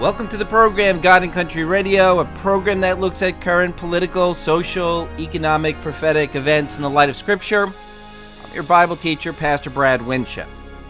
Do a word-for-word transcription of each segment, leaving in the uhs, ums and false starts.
Welcome to the program, God and Country Radio, a program that looks at current political, social, economic, prophetic events in the light of Scripture. I'm your Bible teacher, Pastor Brad Winship.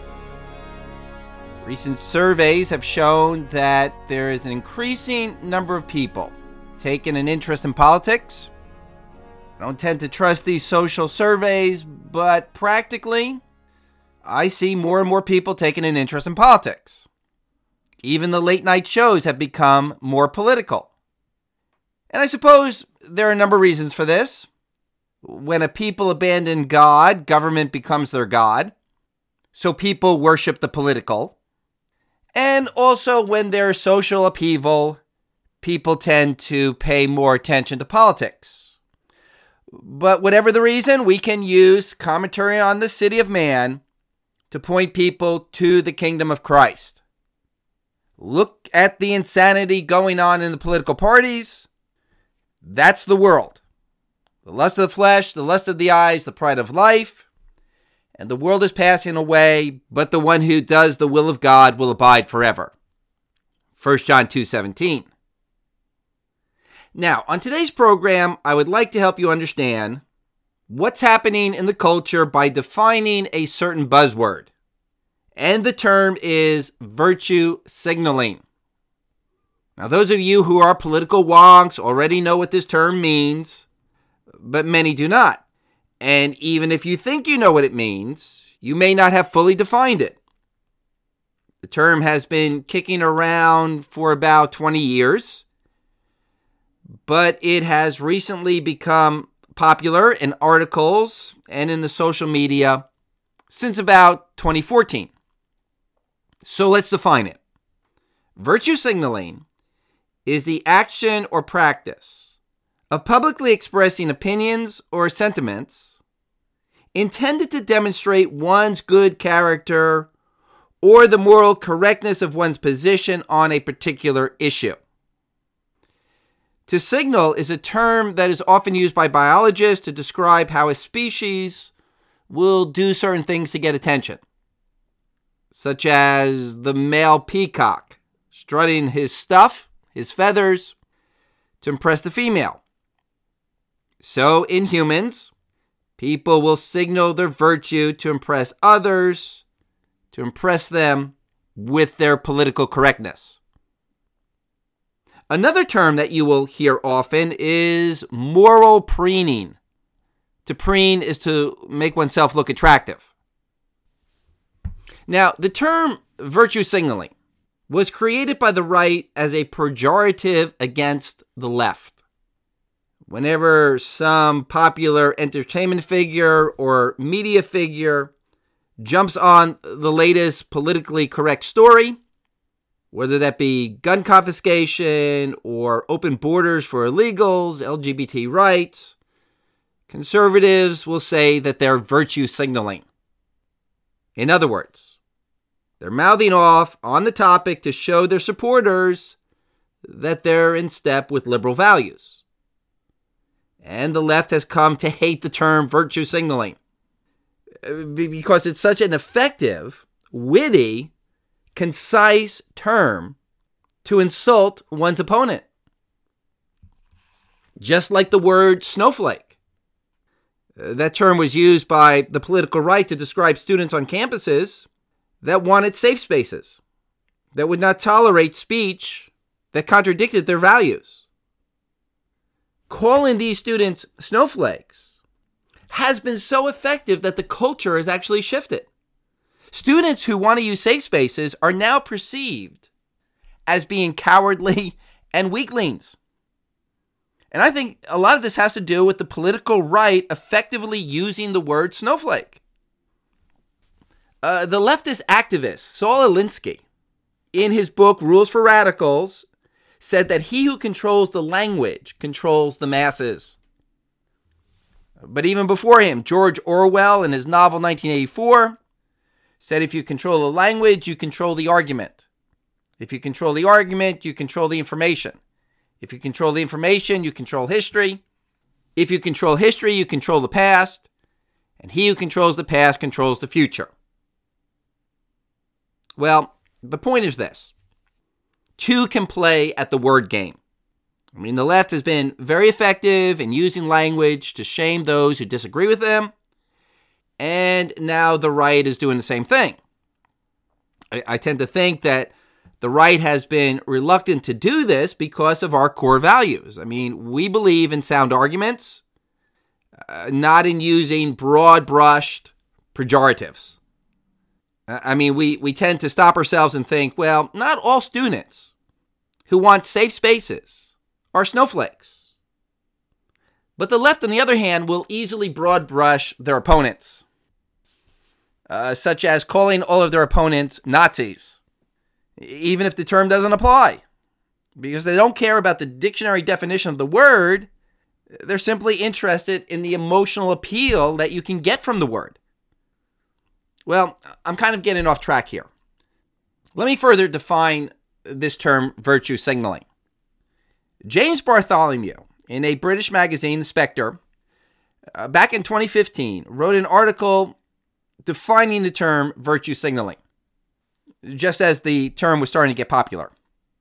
Recent surveys have shown that there is an increasing number of people taking an interest in politics. I don't tend to trust these social surveys, but practically, I see more and more people taking an interest in politics. Even the late night shows have become more political. And I suppose there are a number of reasons for this. When a people abandon God, government becomes their God. So people worship the political. And also when there's social upheaval, people tend to pay more attention to politics. But whatever the reason, we can use commentary on the City of Man to point people to the kingdom of Christ. Look at the insanity going on in the political parties. That's the world. The lust of the flesh, the lust of the eyes, the pride of life. And the world is passing away, but the one who does the will of God will abide forever. First John two seventeen. Now, on today's program, I would like to help you understand what's happening in the culture by defining a certain buzzword. And the term is virtue signaling. Now, those of you who are political wonks already know what this term means, but many do not. And even if you think you know what it means, you may not have fully defined it. The term has been kicking around for about twenty years, but it has recently become popular in articles and in the social media since about twenty fourteen. So let's define it. Virtue signaling is the action or practice of publicly expressing opinions or sentiments intended to demonstrate one's good character or the moral correctness of one's position on a particular issue. To signal is a term that is often used by biologists to describe how a species will do certain things to get attention, such as the male peacock strutting his stuff, his feathers, to impress the female. So in humans, people will signal their virtue to impress others, to impress them with their political correctness. Another term that you will hear often is moral preening. To preen is to make oneself look attractive. Now, the term virtue signaling was created by the right as a pejorative against the left. Whenever some popular entertainment figure or media figure jumps on the latest politically correct story, whether that be gun confiscation or open borders for illegals, L G B T rights, conservatives will say that they're virtue signaling. In other words, they're mouthing off on the topic to show their supporters that they're in step with liberal values. And the left has come to hate the term virtue signaling because it's such an effective, witty, concise term to insult one's opponent. Just like the word snowflake. That term was used by the political right to describe students on campuses that wanted safe spaces, that would not tolerate speech that contradicted their values. Calling these students snowflakes has been so effective that the culture has actually shifted. Students who want to use safe spaces are now perceived as being cowardly and weaklings. And I think a lot of this has to do with the political right effectively using the word snowflake. Uh, the leftist activist Saul Alinsky, in his book Rules for Radicals, said that he who controls the language controls the masses. But even before him, George Orwell, in his novel nineteen eighty-four, said if you control the language, you control the argument. If you control the argument, you control the information. If you control the information, you control history. If you control history, you control the past. And he who controls the past controls the future. Well, the point is this. two can play at the word game. I mean, the left has been very effective in using language to shame those who disagree with them, and now the right is doing the same thing. I, I tend to think that the right has been reluctant to do this because of our core values. I mean, we believe in sound arguments, uh, not in using broad-brushed pejoratives. I mean, we, we tend to stop ourselves and think, well, not all students who want safe spaces are snowflakes. But the left, on the other hand, will easily broad brush their opponents, uh, such as calling all of their opponents Nazis, even if the term doesn't apply, because they don't care about the dictionary definition of the word. They're simply interested in the emotional appeal that you can get from the word. Well, I'm kind of getting off track here. Let me further define this term virtue signaling. James Bartholomew, in a British magazine, The Spectre, uh, back in twenty fifteen, wrote an article defining the term virtue signaling, just as the term was starting to get popular.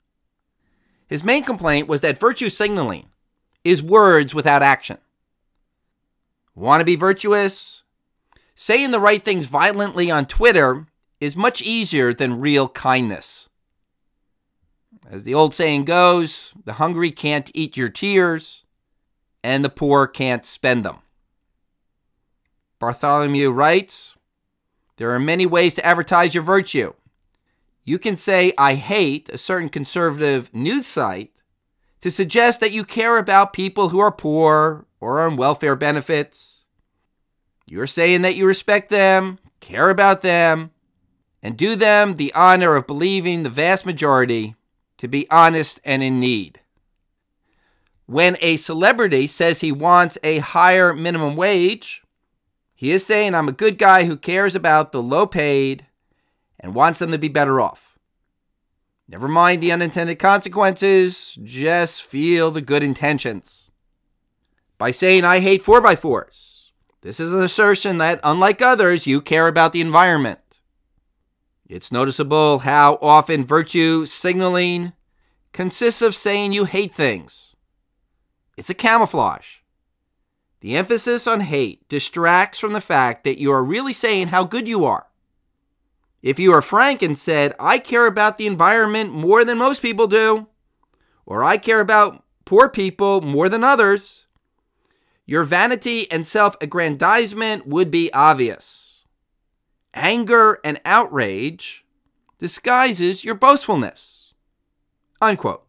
His main complaint was that virtue signaling is words without action. Want to be virtuous? Saying the right things violently on Twitter is much easier than real kindness. As the old saying goes, the hungry can't eat your tears, and the poor can't spend them. Bartholomew writes, there are many ways to advertise your virtue. You can say, I hate a certain conservative news site to suggest that you care about people who are poor or on welfare benefits. You're saying that you respect them, care about them, and do them the honor of believing the vast majority to be honest and in need. When a celebrity says he wants a higher minimum wage, he is saying, I'm a good guy who cares about the low paid and wants them to be better off. Never mind the unintended consequences, just feel the good intentions. By saying, I hate four by fours, this is an assertion that, unlike others, you care about the environment. It's noticeable how often virtue signaling consists of saying you hate things. It's a camouflage. The emphasis on hate distracts from the fact that you are really saying how good you are. If you are frank and said, I care about the environment more than most people do, or I care about poor people more than others, your vanity and self-aggrandizement would be obvious. Anger and outrage disguises your boastfulness. Unquote.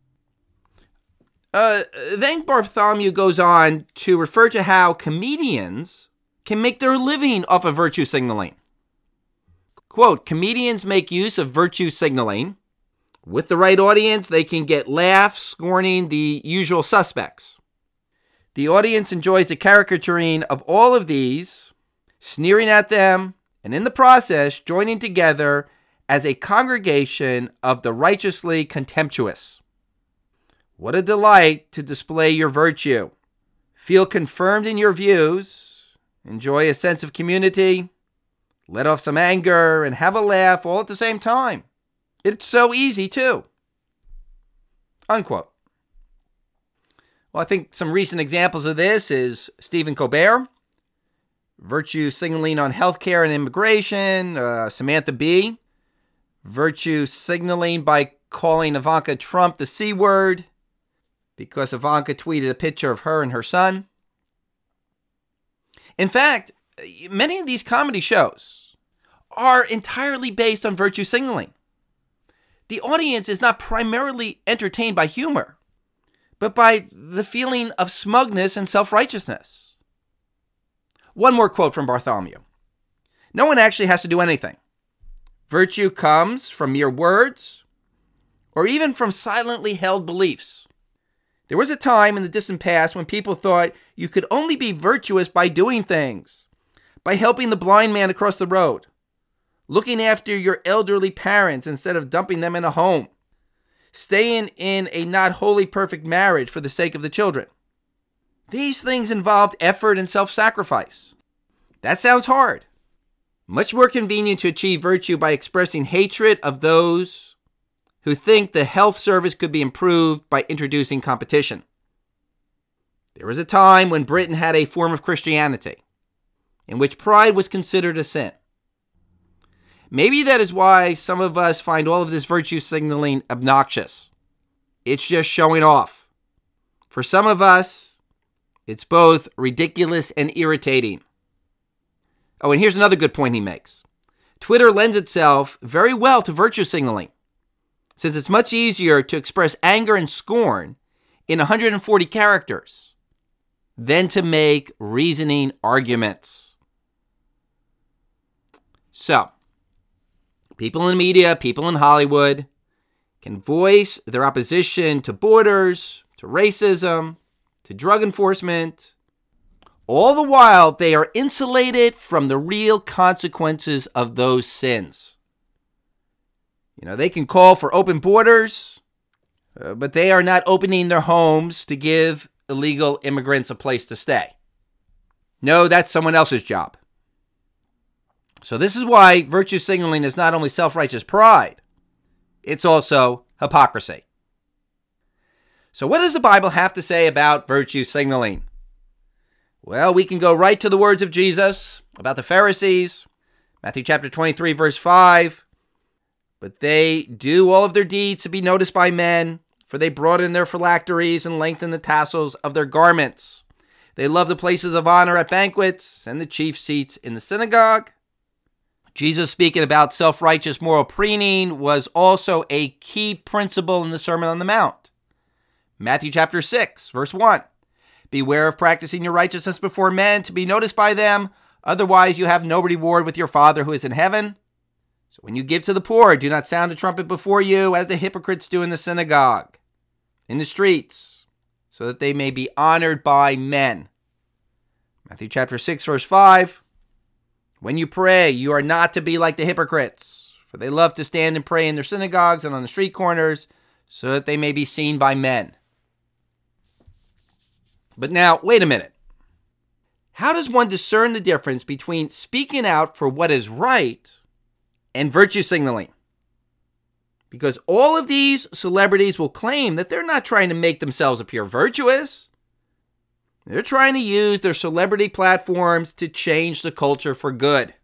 Uh, then Bartholomew goes on to refer to how comedians can make their living off of virtue signaling. Quote, comedians make use of virtue signaling. With the right audience, they can get laughs scorning the usual suspects. The audience enjoys the caricaturing of all of these, sneering at them, and in the process, joining together as a congregation of the righteously contemptuous. What a delight to display your virtue. Feel confirmed in your views, enjoy a sense of community, let off some anger, and have a laugh all at the same time. It's so easy, too. Unquote. Well, I think some recent examples of this is Stephen Colbert, virtue signaling on healthcare and immigration, uh, Samantha Bee, virtue signaling by calling Ivanka Trump the C word because Ivanka tweeted a picture of her and her son. In fact, many of these comedy shows are entirely based on virtue signaling. The audience is not primarily entertained by humor, but by the feeling of smugness and self-righteousness. One more quote from Bartholomew. No one actually has to do anything. Virtue comes from mere words or even from silently held beliefs. There was a time in the distant past when people thought you could only be virtuous by doing things, by helping the blind man across the road, looking after your elderly parents instead of dumping them in a home, staying in a not wholly perfect marriage for the sake of the children. These things involved effort and self-sacrifice. That sounds hard. Much more convenient to achieve virtue by expressing hatred of those who think the health service could be improved by introducing competition. There was a time when Britain had a form of Christianity in which pride was considered a sin. Maybe that is why some of us find all of this virtue signaling obnoxious. It's just showing off. For some of us, it's both ridiculous and irritating. Oh, and here's another good point he makes. Twitter lends itself very well to virtue signaling, since it's much easier to express anger and scorn in one hundred forty characters than to make reasoning arguments. So, people in the media, people in Hollywood can voice their opposition to borders, to racism, to drug enforcement. All the while, they are insulated from the real consequences of those sins. You know, they can call for open borders, uh, but they are not opening their homes to give illegal immigrants a place to stay. No, that's someone else's job. So this is why virtue signaling is not only self-righteous pride, it's also hypocrisy. So what does the Bible have to say about virtue signaling? Well, we can go right to the words of Jesus about the Pharisees, Matthew chapter twenty-three, verse five. But they do all of their deeds to be noticed by men, for they broaden their phylacteries and lengthen the tassels of their garments. They love the places of honor at banquets and the chief seats in the synagogue. Jesus, speaking about self-righteous moral preening, was also a key principle in the Sermon on the Mount. Matthew chapter six, verse one. Beware of practicing your righteousness before men to be noticed by them. Otherwise, you have no reward with your Father who is in heaven. So when you give to the poor, do not sound a trumpet before you, as the hypocrites do in the synagogue, in the streets, so that they may be honored by men. Matthew chapter six, verse five. When you pray, you are not to be like the hypocrites, for they love to stand and pray in their synagogues and on the street corners, so that they may be seen by men. But now, wait a minute. How does one discern the difference between speaking out for what is right and virtue signaling? Because all of these celebrities will claim that they're not trying to make themselves appear virtuous. They're trying to use their celebrity platforms to change the culture for good.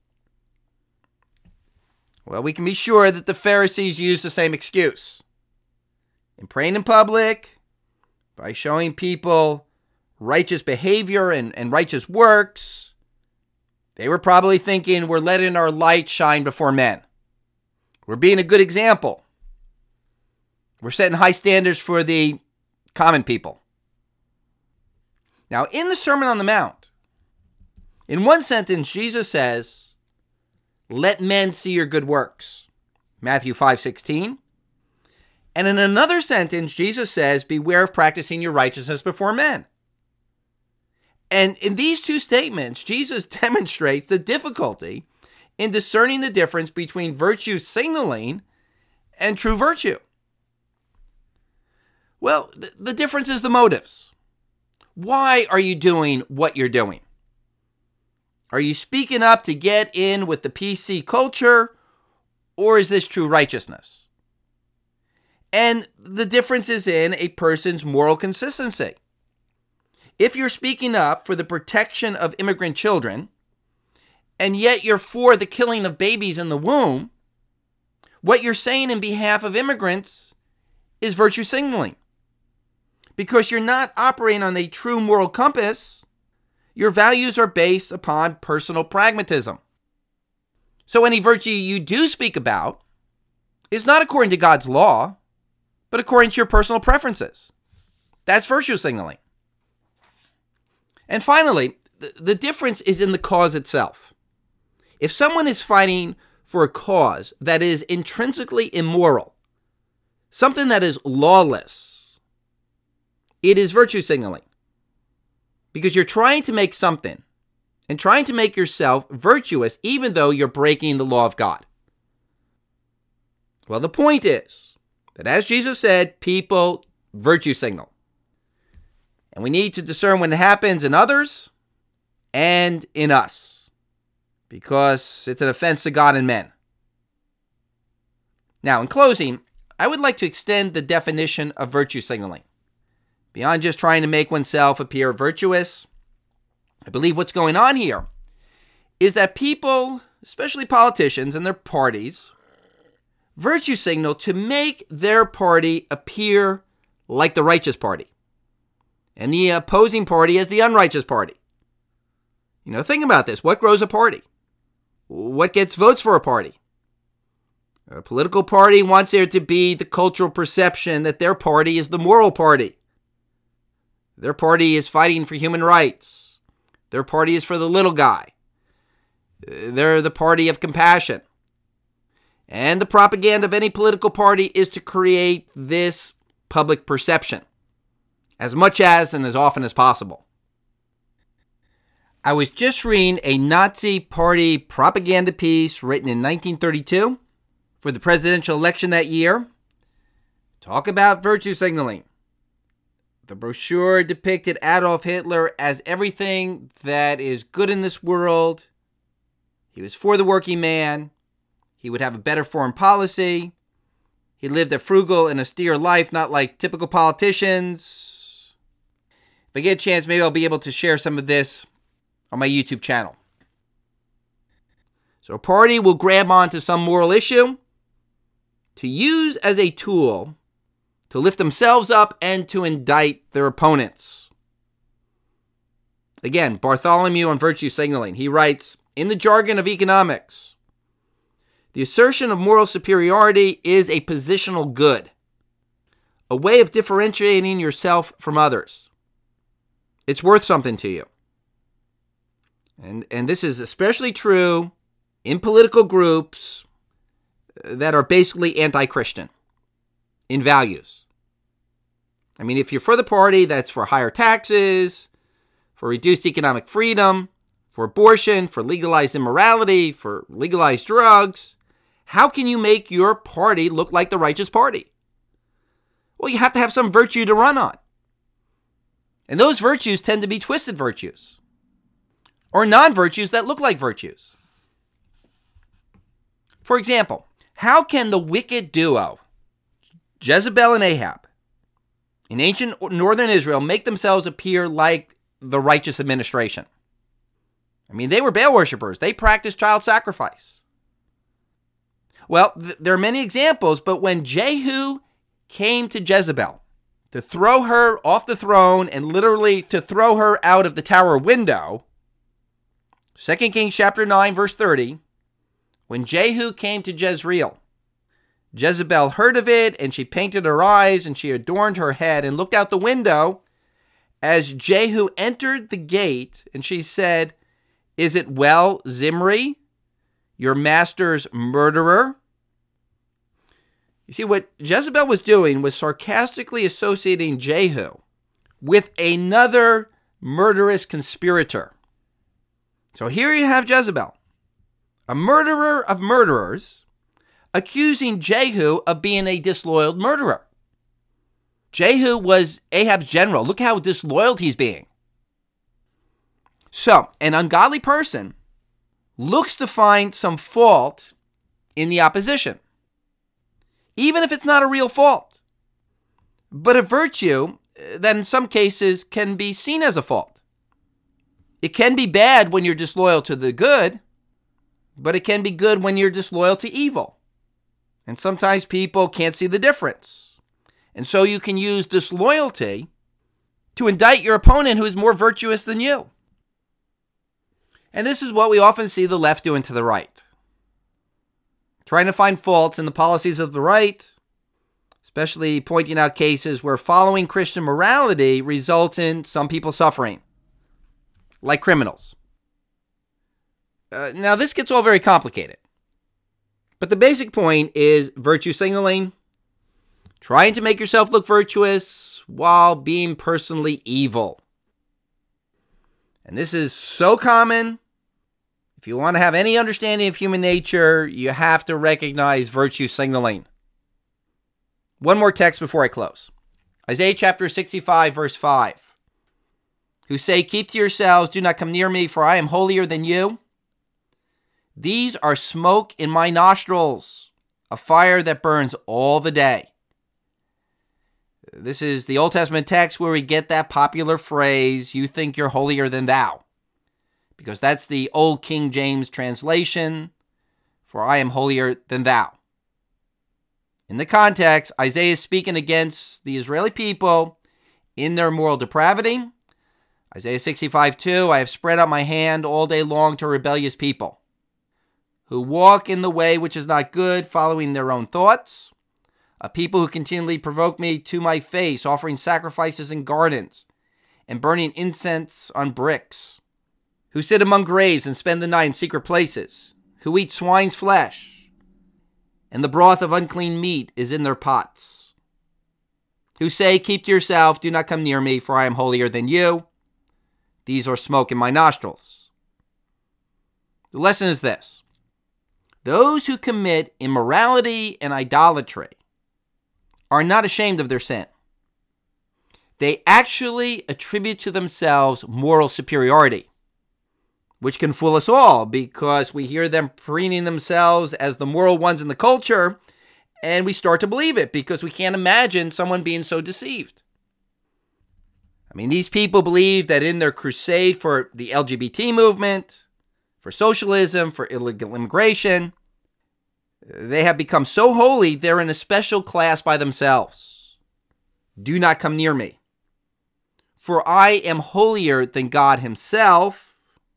Well, we can be sure that the Pharisees used the same excuse. In praying in public, by showing people righteous behavior and, and righteous works, they were probably thinking, we're letting our light shine before men. We're being a good example. We're setting high standards for the common people. Now, in the Sermon on the Mount, in one sentence, Jesus says, let men see your good works. Matthew five sixteen. And in another sentence, Jesus says, beware of practicing your righteousness before men. And in these two statements, Jesus demonstrates the difficulty in discerning the difference between virtue signaling and true virtue. Well, the difference is the motives. Why are you doing what you're doing? Are you speaking up to get in with the P C culture, or is this true righteousness? And the difference is in a person's moral consistency. If you're speaking up for the protection of immigrant children, and yet you're for the killing of babies in the womb, what you're saying in behalf of immigrants is virtue signaling. Because you're not operating on a true moral compass. Your values are based upon personal pragmatism. So any virtue you do speak about is not according to God's law, but according to your personal preferences. That's virtue signaling. And finally, the difference is in the cause itself. If someone is fighting for a cause that is intrinsically immoral, something that is lawless, it is virtue signaling. Because you're trying to make something and trying to make yourself virtuous even though you're breaking the law of God. Well, the point is that as Jesus said, people virtue signal. And we need to discern when it happens in others and in us, because it's an offense to God and men. Now, in closing, I would like to extend the definition of virtue signaling. Beyond just trying to make oneself appear virtuous, I believe what's going on here is that people, especially politicians and their parties, virtue signal to make their party appear like the righteous party and the opposing party as the unrighteous party. You know, think about this. What grows a party? What gets votes for a party? A political party wants there to be the cultural perception that their party is the moral party. Their party is fighting for human rights. Their party is for the little guy. They're the party of compassion. And the propaganda of any political party is to create this public perception as much as and as often as possible. I was just reading a Nazi party propaganda piece written in nineteen thirty-two for the presidential election that year. Talk about virtue signaling. The brochure depicted Adolf Hitler as everything that is good in this world. He was for the working man. He would have a better foreign policy. He lived a frugal and austere life, not like typical politicians. If I get a chance, maybe I'll be able to share some of this on my YouTube channel. So a party will grab onto some moral issue to use as a tool to lift themselves up and to indict their opponents. Again, Bartholomew on virtue signaling. He writes, in the jargon of economics, the assertion of moral superiority is a positional good, a way of differentiating yourself from others. It's worth something to you. And, and this is especially true in political groups that are basically anti-Christian in values. I mean, if you're for the party that's for higher taxes, for reduced economic freedom, for abortion, for legalized immorality, for legalized drugs, how can you make your party look like the righteous party? Well, you have to have some virtue to run on. And those virtues tend to be twisted virtues or non-virtues that look like virtues. For example, how can the wicked duo, Jezebel and Ahab, in ancient northern Israel, make themselves appear like the righteous administration? I mean, they were Baal worshippers. They practiced child sacrifice. Well, th- there are many examples, but when Jehu came to Jezebel to throw her off the throne and literally to throw her out of the tower window, Second Kings chapter nine, verse thirty, when Jehu came to Jezreel, Jezebel heard of it, and she painted her eyes, and she adorned her head, and looked out the window as Jehu entered the gate, and she said, "Is it well, Zimri, your master's murderer?" You see, what Jezebel was doing was sarcastically associating Jehu with another murderous conspirator. So here you have Jezebel, a murderer of murderers, accusing Jehu of being a disloyal murderer. Jehu was Ahab's general. Look how disloyal he's being. So, an ungodly person looks to find some fault in the opposition, even if it's not a real fault, but a virtue that in some cases can be seen as a fault. It can be bad when you're disloyal to the good, but it can be good when you're disloyal to evil. And sometimes people can't see the difference. And so you can use disloyalty to indict your opponent who is more virtuous than you. And this is what we often see the left doing to the right. Trying to find faults in the policies of the right, especially pointing out cases where following Christian morality results in some people suffering, like criminals. Uh, now, this gets all very complicated. But the basic point is virtue signaling, trying to make yourself look virtuous while being personally evil. And this is so common. If you want to have any understanding of human nature, you have to recognize virtue signaling. One more text before I close. Isaiah chapter sixty-five, verse five. Who say, "Keep to yourselves, do not come near me, for I am holier than you. These are smoke in my nostrils, a fire that burns all the day." This is the Old Testament text where we get that popular phrase, "You think you're holier than thou," because that's the Old King James translation for "I am holier than thou." In the context, Isaiah is speaking against the Israeli people in their moral depravity. Isaiah sixty-five two, "I have spread out my hand all day long to rebellious people, who walk in the way which is not good, following their own thoughts. A people who continually provoke me to my face, offering sacrifices in gardens and burning incense on bricks, who sit among graves and spend the night in secret places, who eat swine's flesh, and the broth of unclean meat is in their pots, who say, 'Keep to yourself, do not come near me, for I am holier than you.' These are smoke in my nostrils." The lesson is this: those who commit immorality and idolatry are not ashamed of their sin. They actually attribute to themselves moral superiority, which can fool us all because we hear them preening themselves as the moral ones in the culture, and we start to believe it because we can't imagine someone being so deceived. I mean, these people believe that in their crusade for the L G B T movement, for socialism, for illegal immigration, they have become so holy, they're in a special class by themselves. "Do not come near me, for I am holier than God himself."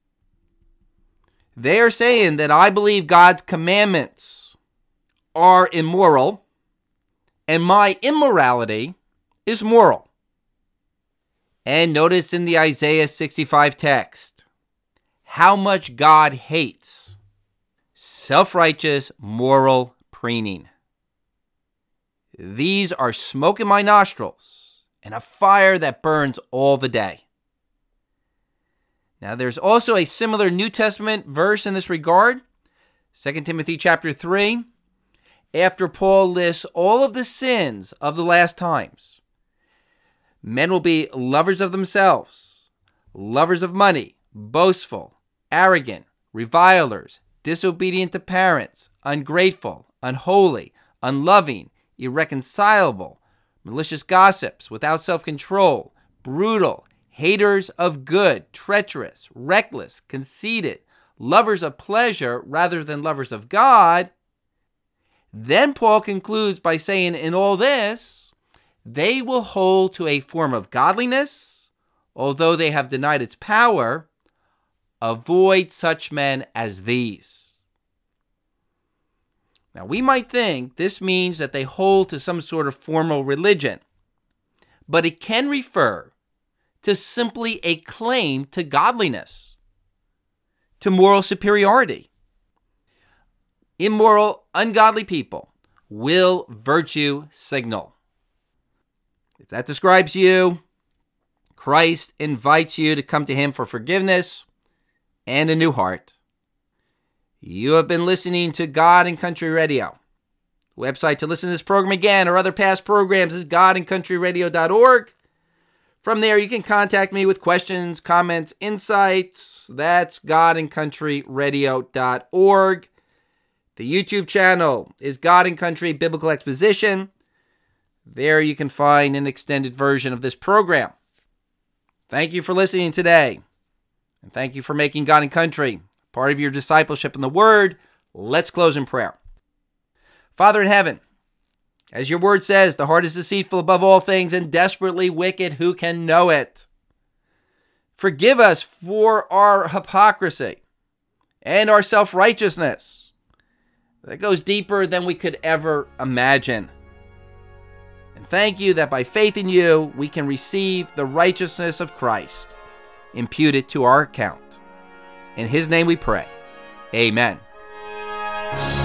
They are saying that I believe God's commandments are immoral, and my immorality is moral. And notice in the Isaiah sixty-five text how much God hates self-righteous moral preening. "These are smoke in my nostrils and a fire that burns all the day." Now there's also a similar New Testament verse in this regard, Second Timothy chapter three, after Paul lists all of the sins of the last times. Men will be lovers of themselves, lovers of money, boastful, arrogant, revilers, disobedient to parents, ungrateful, unholy, unloving, irreconcilable, malicious gossips, without self-control, brutal, haters of good, treacherous, reckless, conceited, lovers of pleasure rather than lovers of God. Then Paul concludes by saying, in all this, they will hold to a form of godliness, although they have denied its power. Avoid such men as these. Now, we might think this means that they hold to some sort of formal religion, but it can refer to simply a claim to godliness, to moral superiority. Immoral, ungodly people will virtue signal. If that describes you, Christ invites you to come to him for forgiveness and a new heart. You have been listening to God and Country Radio. The website to listen to this program again or other past programs is god and country radio dot org. From there, you can contact me with questions, comments, insights. That's god and country radio dot org. The YouTube channel is God and Country Biblical Exposition. There you can find an extended version of this program. Thank you for listening today. And thank you for making God and Country part of your discipleship in the Word. Let's close in prayer. Father in heaven, as your word says, the heart is deceitful above all things and desperately wicked. Who can know it? Forgive us for our hypocrisy and our self-righteousness that goes deeper than we could ever imagine. And thank you that by faith in you, we can receive the righteousness of Christ imputed to our account. In his name we pray. Amen.